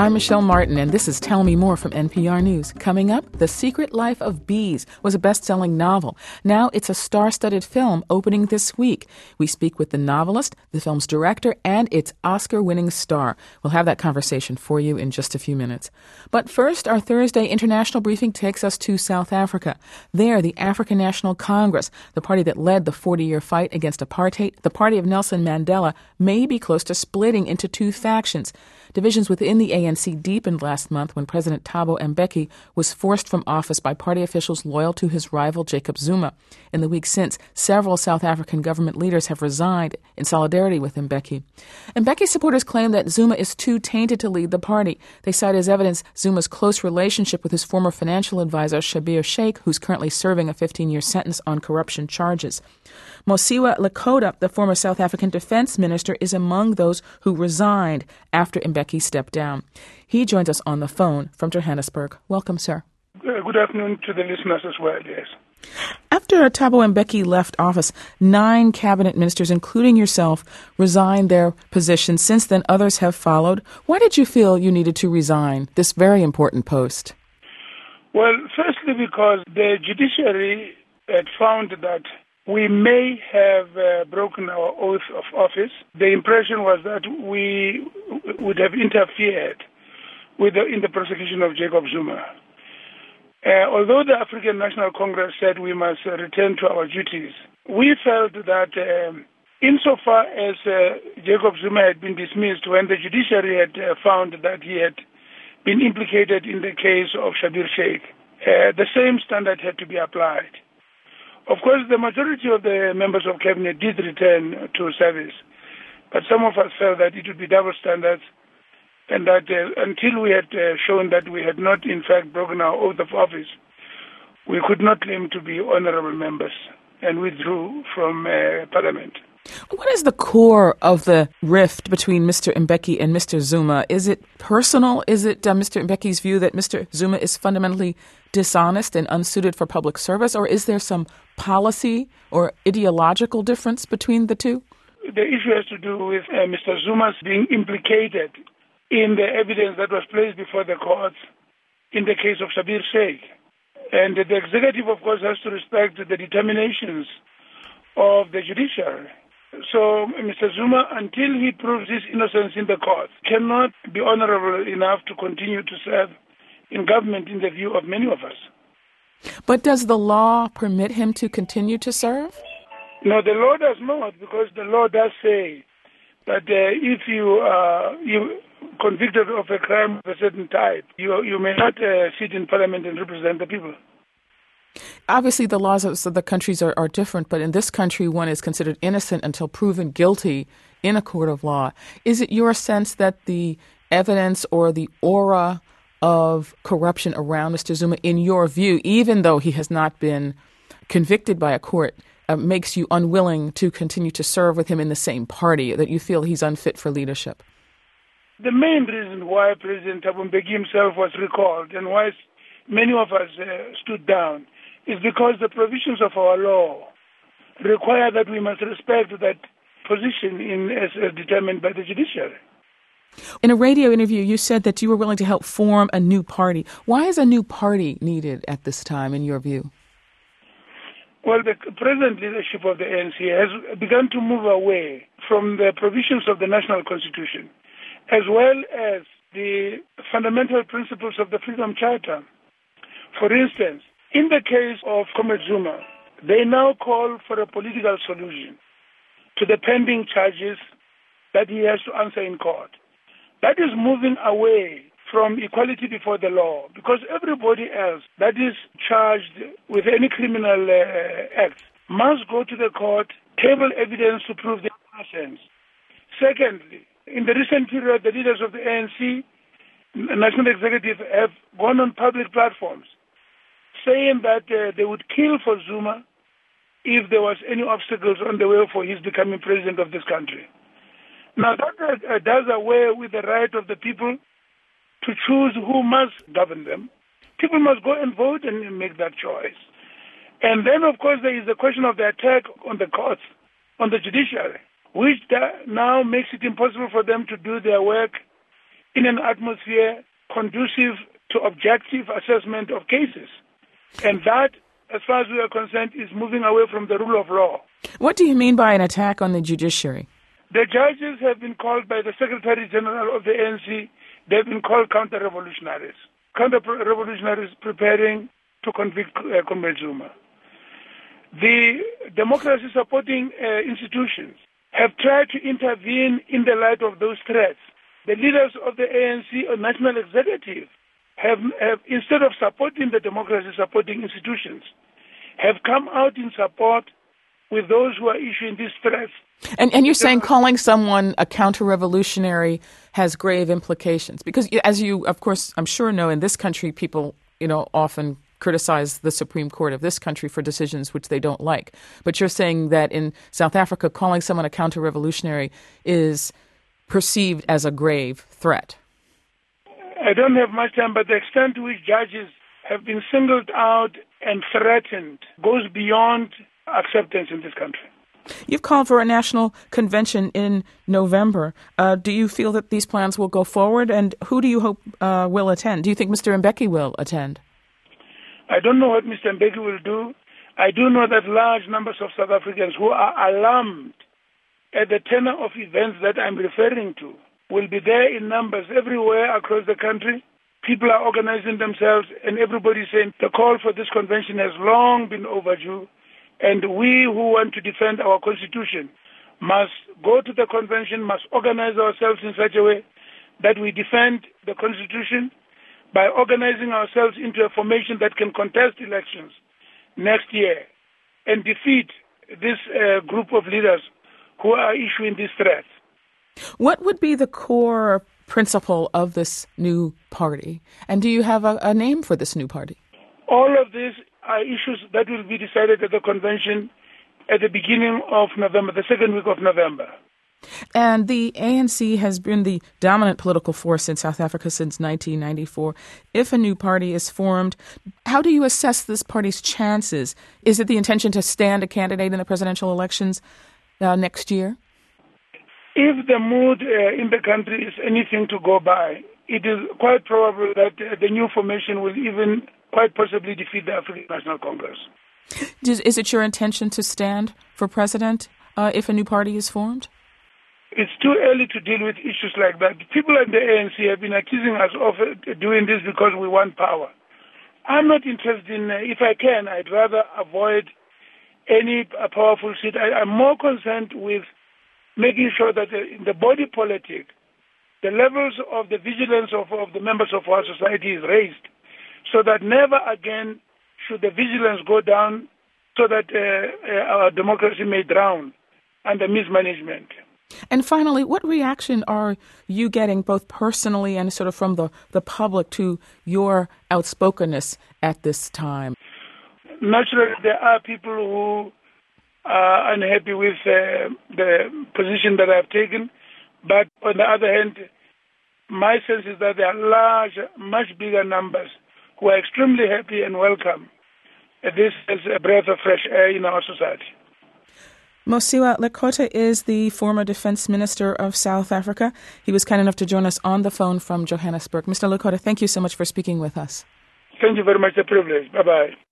I'm Michelle Martin, and this is Tell Me More from NPR News. Coming up, The Secret Life of Bees was a best-selling novel. Now it's a star-studded film opening this week. We speak with the novelist, the film's director, and its Oscar-winning star. We'll have that conversation for you in just a few minutes. But first, our Thursday international briefing takes us to South Africa. There, the African National Congress, the party that led the 40-year fight against apartheid, the party of Nelson Mandela, may be close to splitting into two factions. Divisions within the ANC deepened last month when President Thabo Mbeki was forced from office by party officials loyal to his rival Jacob Zuma. In the weeks since, several South African government leaders have resigned in solidarity with Mbeki. Mbeki's supporters claim that Zuma is too tainted to lead the party. They cite as evidence Zuma's close relationship with his former financial advisor, Schabir Shaik, who's currently serving a 15-year sentence on corruption charges. Mosiwa Lekota, the former South African defense minister, is among those who resigned after Mbeki stepped down. He joins us on the phone from Johannesburg. Welcome, sir. Good afternoon to the listeners as well, yes. After Thabo Mbeki left office, 9 cabinet ministers, including yourself, resigned their positions. Since then, others have followed. Why did you feel you needed to resign this very important post? Well, firstly, because the judiciary had found that we may have broken our oath of office. The impression was that we would have interfered in the prosecution of Jacob Zuma. Although the African National Congress said we must return to our duties, we felt that insofar as Jacob Zuma had been dismissed when the judiciary had found that he had been implicated in the case of Schabir Shaik, the same standard had to be applied. Of course, the majority of the members of cabinet did return to service, but some of us felt that it would be double standards and that until we had shown that we had not, in fact, broken our oath of office, we could not claim to be honorable members and withdrew from Parliament. What is the core of the rift between Mr. Mbeki and Mr. Zuma? Is it personal? Is it Mr. Mbeki's view that Mr. Zuma is fundamentally dishonest and unsuited for public service, or is there some policy or ideological difference between the two? The issue has to do with Mr. Zuma's being implicated in the evidence that was placed before the courts in the case of Schabir Shaik. And the executive, of course, has to respect the determinations of the judiciary. So Mr. Zuma, until he proves his innocence in the courts, cannot be honorable enough to continue to serve in government in the view of many of us. But does the law permit him to continue to serve? No, the law does not, because the law does say that if you convicted of a crime of a certain type, you may not sit in Parliament and represent the people. Obviously, the laws of the countries are different, but in this country, one is considered innocent until proven guilty in a court of law. Is it your sense that the evidence or the aura of corruption around Mr. Zuma, in your view, even though he has not been convicted by a court, makes you unwilling to continue to serve with him in the same party, that you feel he's unfit for leadership? The main reason why President Thabo Mbeki himself was recalled and why many of us stood down is because the provisions of our law require that we must respect that position as determined by the judiciary. In a radio interview, you said that you were willing to help form a new party. Why is a new party needed at this time, in your view? Well, the present leadership of the ANC has begun to move away from the provisions of the National Constitution, as well as the fundamental principles of the Freedom Charter. For instance, in the case of Comrade Zuma, they now call for a political solution to the pending charges that he has to answer in court. That is moving away from equality before the law, because everybody else that is charged with any criminal act must go to the court, table evidence to prove their innocence. Secondly, in the recent period, the leaders of the ANC, National Executive, have gone on public platforms saying that they would kill for Zuma if there was any obstacles on the way for his becoming president of this country. Now that does away with the right of the people to choose who must govern them. People must go and vote and make that choice. And then, of course, there is the question of the attack on the courts, on the judiciary, which now makes it impossible for them to do their work in an atmosphere conducive to objective assessment of cases. And that, as far as we are concerned, is moving away from the rule of law. What do you mean by an attack on the judiciary? The judges have been called by the Secretary General of the ANC, they've been called counter-revolutionaries. Counter-revolutionaries preparing to convict Comrade Zuma. The democracy-supporting institutions have tried to intervene in the light of those threats. The leaders of the ANC or national executive have instead of supporting the democracy-supporting institutions, have come out in support with those who are issuing these threats. And you're saying calling someone a counter-revolutionary has grave implications? Because as you, of course, I'm sure know, in this country, people, often criticize the Supreme Court of this country for decisions which they don't like. But you're saying that in South Africa, calling someone a counter-revolutionary is perceived as a grave threat. I don't have much time, but the extent to which judges have been singled out and threatened goes beyond acceptance in this country. You've called for a national convention in November. Do you feel that these plans will go forward, and who do you hope will attend? Do you think Mr. Mbeki will attend? I don't know what Mr. Mbeki will do. I do know that large numbers of South Africans who are alarmed at the tenor of events that I'm referring to will be there in numbers everywhere across the country. People are organizing themselves, and everybody's saying the call for this convention has long been overdue. And we who want to defend our Constitution must go to the convention, must organize ourselves in such a way that we defend the Constitution by organizing ourselves into a formation that can contest elections next year and defeat this group of leaders who are issuing these threats. What would be the core principle of this new party? And do you have a name for this new party? All of these are issues that will be decided at the convention at the beginning of November, the second week of November. And the ANC has been the dominant political force in South Africa since 1994. If a new party is formed, how do you assess this party's chances? Is it the intention to stand a candidate in the presidential elections next year? If the mood in the country is anything to go by, it is quite probable that the new formation will even quite possibly defeat the African National Congress. Is it your intention to stand for president if a new party is formed? It's too early to deal with issues like that. People at the ANC have been accusing us of doing this because we want power. I'm not interested in, if I can, I'd rather avoid any powerful seat. I'm more concerned with making sure that in the body politic, the levels of the vigilance of the members of our society is raised so that never again should the vigilance go down so that our democracy may drown under mismanagement. And finally, what reaction are you getting both personally and sort of from the public to your outspokenness at this time? Naturally, there are people who are unhappy with the position that I've taken. But on the other hand, my sense is that there are large, much bigger numbers who are extremely happy and welcome. This is a breath of fresh air in our society. Mosiuoa Lekota is the former Defense Minister of South Africa. He was kind enough to join us on the phone from Johannesburg. Mr. Lekota, thank you so much for speaking with us. Thank you very much. A privilege. Bye-bye.